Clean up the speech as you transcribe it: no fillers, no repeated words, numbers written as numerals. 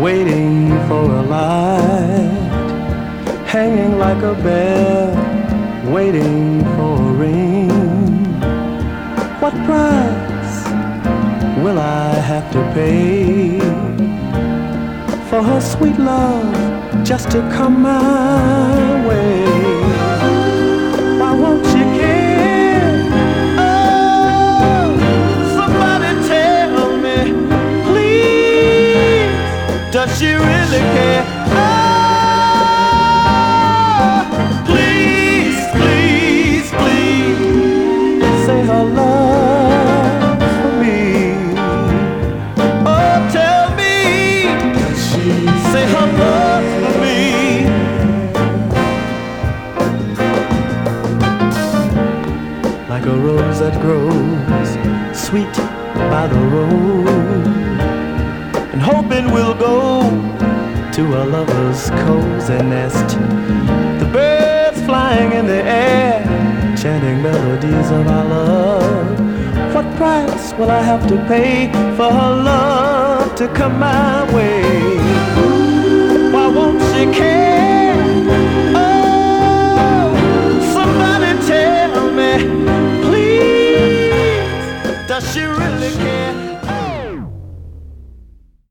waiting for a light, hanging like a bell, waiting for a ring. What price will I have to pay for her sweet love just to come my way? Why won't you care? Oh, somebody tell me, please, does she really care? Oh, please, please, please, say her love for me. Oh, tell me, does she say her love for me? Like a rose that grows sweet by the road, and hoping we'll go to a lover's cozy nest. The birds flying in the air, chanting melodies of our love. What price will I have to pay for her love to come my way? Why won't she care?